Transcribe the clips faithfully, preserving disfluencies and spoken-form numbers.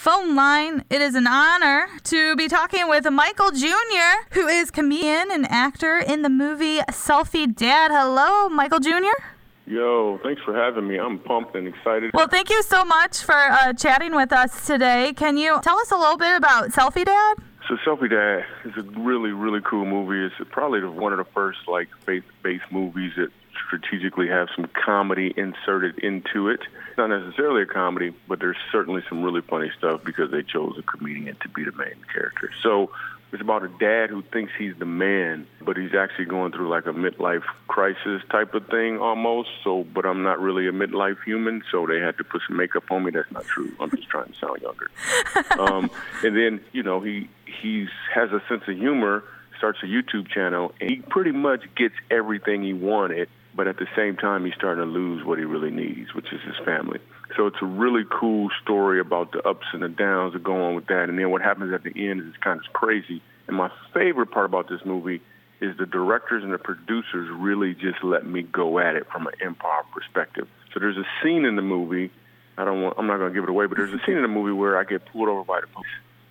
phone line. It is an honor to be talking with Michael Junior, who is comedian and actor in the movie Selfie Dad. Hello, Michael Junior Yo, thanks for having me. I'm pumped and excited. Well, thank you so much for uh, chatting with us today. Can you tell us a little bit about Selfie Dad? So Selfie Dad is a really, really cool movie. It's probably one of the first like faith-based movies that strategically have some comedy inserted into it. Not necessarily a comedy, but there's certainly some really funny stuff because they chose a comedian to be the main character. So it's about a dad who thinks he's the man, but he's actually going through like a midlife crisis type of thing almost. So, but I'm not really a midlife human, so they had to put some makeup on me. That's not true. I'm just trying to sound younger. um, and then, you know, he he's has a sense of humor, starts a YouTube channel, and he pretty much gets everything he wanted, but at the same time, he's starting to lose what he really needs, which is his family. So it's a really cool story about the ups and the downs that go on with that. And then what happens at the end is kind of crazy. And my favorite part about this movie is the directors and the producers really just let me go at it from an improv perspective. So there's a scene in the movie, I don't want, I'm not going to give it away, but there's a scene in the movie where I get pulled over by the police.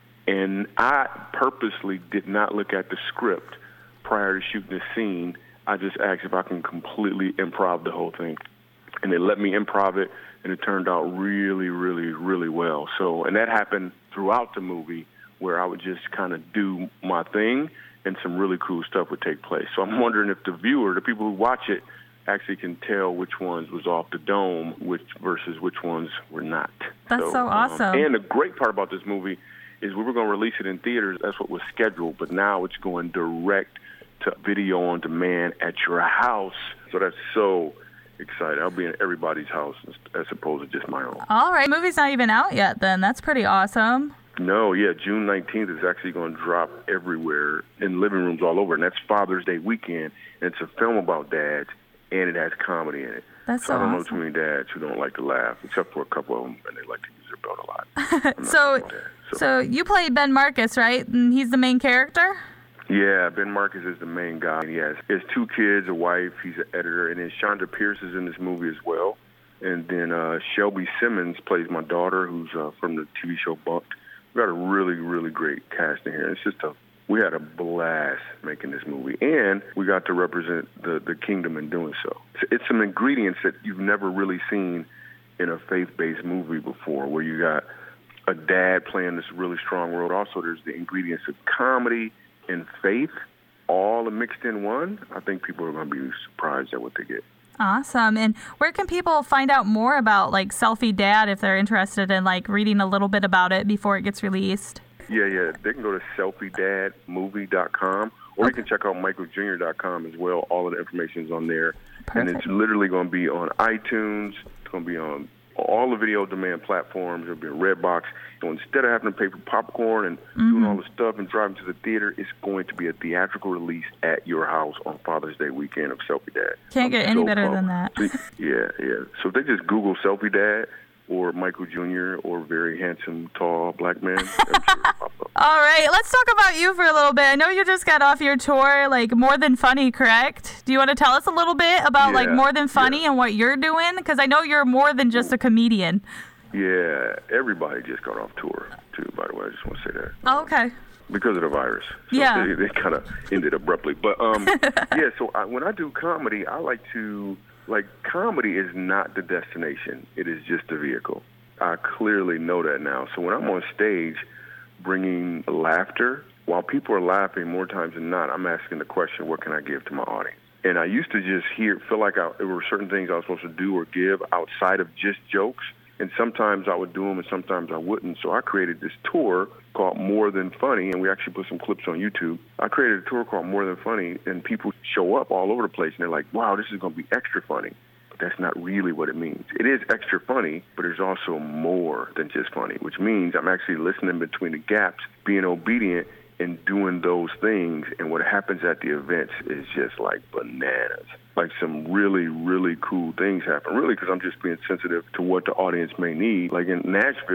And I purposely did not look at the script prior to shooting the scene. I just asked if I can completely improv the whole thing. And they let me improv it, and it turned out really, really, really well. So, and that happened throughout the movie where I would just kind of do my thing and some really cool stuff would take place. So I'm wondering if the viewer, the people who watch it, actually can tell which ones was off the dome which versus which ones were not. That's so, so awesome. Um, and the great part about this movie is we were going to release it in theaters. That's what was scheduled, but now it's going direct to video on demand at your house. So that's so exciting. I'll be in everybody's house as opposed to just my own. All right. The movie's not even out yet then. That's pretty awesome. No, yeah. June nineteenth is actually going to drop everywhere in living rooms all over. And that's Father's Day weekend. And it's a film about dads, and it has comedy in it. That's so, so I don't awesome. know too many dads who don't like to laugh, except for a couple of them, and they like to use their belt a lot. so, so, so you played Ben Marcus, right? And he's the main character? Yeah, Ben Marcus is the main guy. He has, he has two kids, a wife, he's an editor, and then Shonda Pierce is in this movie as well. And then uh, Shelby Simmons plays my daughter, who's uh, from the T V show Bunked. We got a really, really great cast in here. It's just a, we had a blast making this movie, and we got to represent the, the kingdom in doing so. It's, it's some ingredients that you've never really seen in a faith-based movie before, where you got a dad playing this really strong role. Also, there's the ingredients of comedy and faith all mixed in one. I think people are going to be surprised at what they get. Awesome. And where can people find out more about like Selfie Dad if they're interested in like reading a little bit about it before it gets released? Yeah, yeah. They can go to selfie dad movie dot com or okay. You can check out michael junior dot com as well. All of the information is on there. Perfect. And it's literally going to be on iTunes. It's going to be on all the video demand platforms. It'll be in Redbox. So instead of having to pay for popcorn and mm-hmm. doing all the stuff and driving to the theater, it's going to be a theatrical release at your house on Father's Day weekend of Selfie Dad. Can't get any so better pumped. Than that. yeah, yeah. So if they just Google Selfie Dad or Michael Junior or very handsome, tall black man, I'm sure it'll pop up. All right, let's talk about you for a little bit. I know you just got off your tour, like More Than Funny, correct? Do you want to tell us a little bit about yeah, like More Than Funny yeah. and what you're doing? Because I know you're more than just a comedian. Yeah, everybody just got off tour, too, by the way. I just want to say that. Oh, okay. Because of the virus. So yeah. They, they kind of ended abruptly. But, um, yeah, so I, when I do comedy, I like to, like, comedy is not the destination. It is just the vehicle. I clearly know that now. So when I'm on stage bringing laughter, while people are laughing more times than not, I'm asking the question, what can I give to my audience? And I used to just hear, feel like I, there were certain things I was supposed to do or give outside of just jokes. And sometimes I would do them and sometimes I wouldn't. So I created this tour called More Than Funny, and we actually put some clips on YouTube. I created a tour called More Than Funny, and people show up all over the place, and they're like, wow, this is going to be extra funny. But that's not really what it means. It is extra funny, but there's also more than just funny, which means I'm actually listening between the gaps, being obedient, and doing those things. And what happens at the events is just like bananas. Like some really, really cool things happen. Really, because I'm just being sensitive to what the audience may need. Like in Nashville,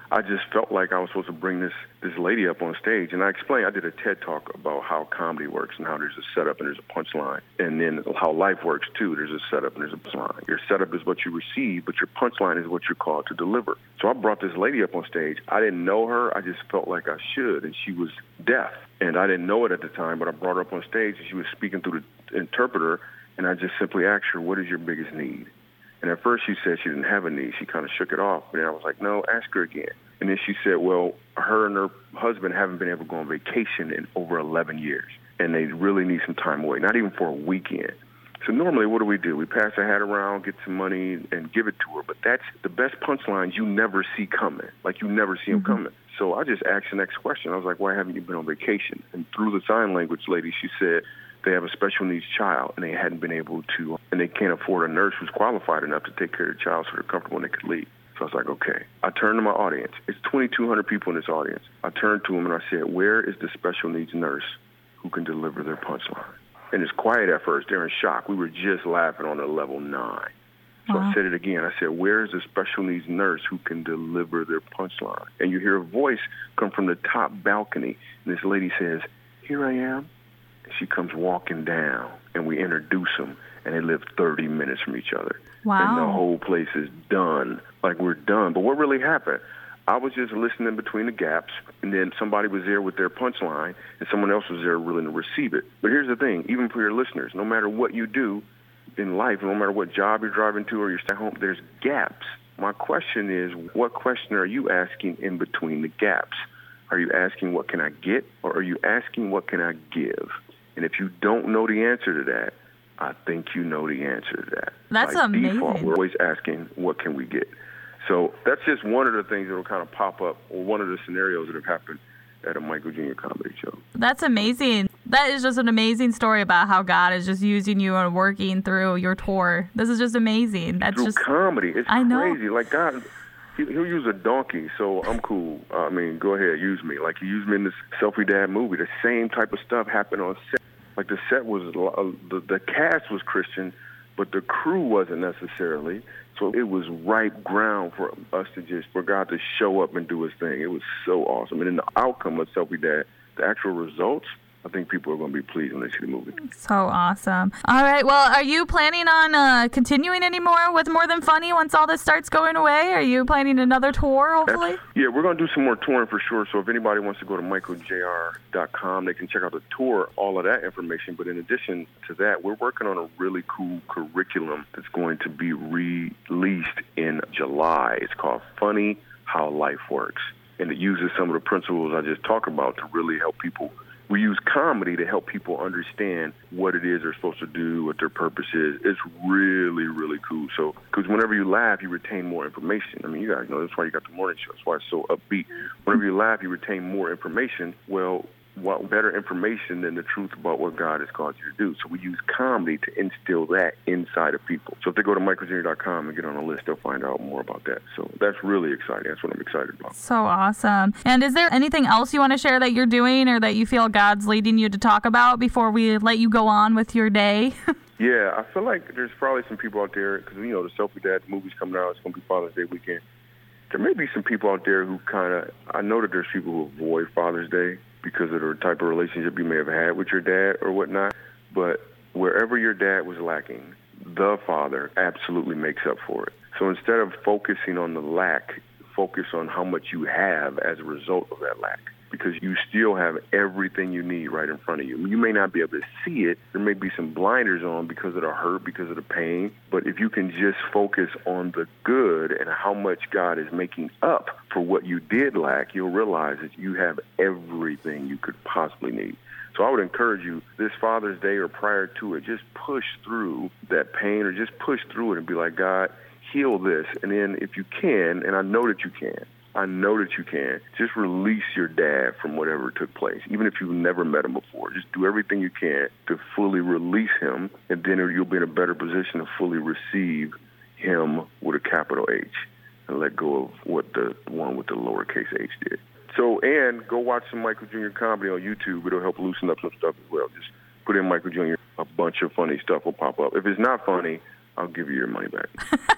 I just felt like I was supposed to bring this this lady up on stage. And I explained, I did a TED Talk about how comedy works and how there's a setup and there's a punchline. And then how life works, too. There's a setup and there's a punchline. Your setup is what you receive, but your punchline is what you're called to deliver. So I brought this lady up on stage. I didn't know her. I just felt like I should. And she was deaf. And I didn't know it at the time, but I brought her up on stage, and she was speaking through the interpreter. And I just simply asked her, what is your biggest need? And at first she said she didn't have a need. She kind of shook it off. But then I was like, no, ask her again. And then she said, well, her and her husband haven't been able to go on vacation in over eleven years. And they really need some time away, not even for a weekend. So normally what do we do? We pass a hat around, get some money, and give it to her. But that's the best punchlines you never see coming. Like you never see them mm-hmm. coming. So I just asked the next question. I was like, why haven't you been on vacation? And through the sign language lady, she said, they have a special needs child, and they hadn't been able to, and they can't afford a nurse who's qualified enough to take care of the child so they're comfortable and they could leave. So I was like, okay. I turned to my audience. It's twenty-two hundred people in this audience. I turned to them and I said, where is the special needs nurse who can deliver their punchline? And it's quiet at first. They're in shock. We were just laughing on a level nine. So uh-huh. I said it again. I said, where is the special needs nurse who can deliver their punchline? And you hear a voice come from the top balcony, and this lady says, here I am. She comes walking down, and we introduce them, and they live thirty minutes from each other. Wow. And the whole place is done, like we're done. But what really happened? I was just listening between the gaps, and then somebody was there with their punchline, and someone else was there willing to receive it. But here's the thing, even for your listeners, no matter what you do in life, no matter what job you're driving to or you're staying home, there's gaps. My question is, what question are you asking in between the gaps? Are you asking, what can I get, or are you asking, what can I give? And if you don't know the answer to that, I think you know the answer to that. That's By amazing. Default, we're always asking, what can we get? So that's just one of the things that will kind of pop up, or one of the scenarios that have happened at a Michael Junior comedy show. That's amazing. That is just an amazing story about how God is just using you and working through your tour. This is just amazing. That's through just comedy. It's I know. crazy. Like God, he, he'll use a donkey, so I'm cool. Uh, I mean, go ahead, use me. Like he used me in this Selfie Dad movie. The same type of stuff happened on set. Like the set was, uh, the, the cast was Christian, but the crew wasn't necessarily. So it was ripe ground for us to just, for God to show up and do his thing. It was so awesome. And then the outcome of Selfie Dad, the actual results, I think people are going to be pleased when they see the movie. So awesome. All right. Well, are you planning on uh, continuing any more with More Than Funny once all this starts going away? Are you planning another tour, hopefully? That's, yeah, we're going to do some more touring for sure. So if anybody wants to go to michael j r dot com, they can check out the tour, all of that information. But in addition to that, we're working on a really cool curriculum that's going to be released in July. It's called Funny How Life Works. And it uses some of the principles I just talked about to really help people. We use comedy to help people understand what it is they're supposed to do, what their purpose is. It's really, really cool. So, because whenever you laugh, you retain more information. I mean, you guys know that's why you got the morning show. That's why it's so upbeat. Whenever you laugh, you retain more information. Well, what better information than the truth about what God has called you to do? So we use comedy to instill that inside of people. So if they go to michael junior dot com and get on the list, they'll find out more about that. So that's really exciting. That's what I'm excited about. So awesome. And is there anything else you want to share that you're doing or that you feel God's leading you to talk about before we let you go on with your day? Yeah, I feel like there's probably some people out there, because, you know, the Selfie Dad movie's coming out. It's going to be Father's Day weekend. There may be some people out there who kind of, I know that there's people who avoid Father's Day because of the type of relationship you may have had with your dad or whatnot. But wherever your dad was lacking, the father absolutely makes up for it. So instead of focusing on the lack, focus on how much you have as a result of that lack. Because you still have everything you need right in front of you. You may not be able to see it. There may be some blinders on because of the hurt, because of the pain. But if you can just focus on the good and how much God is making up for what you did lack, you'll realize that you have everything you could possibly need. So I would encourage you this Father's Day or prior to it, just push through that pain or just push through it and be like, God, heal this. And then if you can, and I know that you can, I know that you can. Just release your dad from whatever took place. Even if you've never met him before, just do everything you can to fully release him, and then you'll be in a better position to fully receive him with a capital H and let go of what the one with the lowercase h did. So, and go watch some Michael Junior comedy on YouTube. It'll help loosen up some stuff as well. Just put in Michael Junior A bunch of funny stuff will pop up. If it's not funny, I'll give you your money back.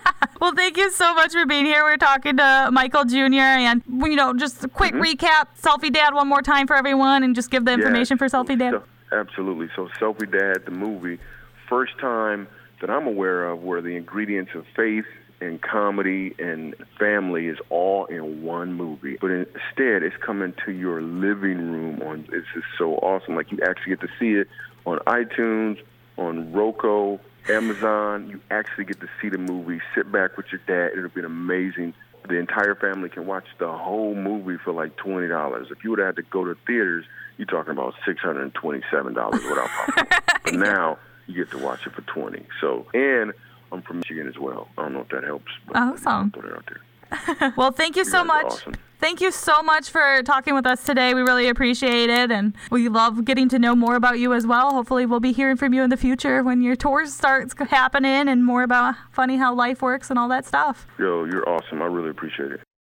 Well, thank you so much for being here. We're talking to Michael Junior And, you know, just a quick mm-hmm. recap, Selfie Dad one more time for everyone and just give the information yeah, for Selfie Dad. So, absolutely. So Selfie Dad, the movie, first time that I'm aware of where the ingredients of faith and comedy and family is all in one movie. But instead, it's coming to your living room. On It's just so awesome. Like, you actually get to see it on iTunes, on Roku, Amazon. You actually get to see the movie. Sit back with your dad. It'll be amazing. The entire family can watch the whole movie for like twenty dollars. If you would have had to go to theaters, you're talking about six hundred twenty-seven dollars without popcorn. But now you get to watch it for twenty dollars. So, and I'm from Michigan as well. I don't know if that helps. But awesome. Put it out there. Well, thank you, you so much. Awesome. Thank you so much for talking with us today. We really appreciate it, and we love getting to know more about you as well. Hopefully we'll be hearing from you in the future when your tours starts happening and more about funny how life works and all that stuff. Yo, you're awesome. I really appreciate it.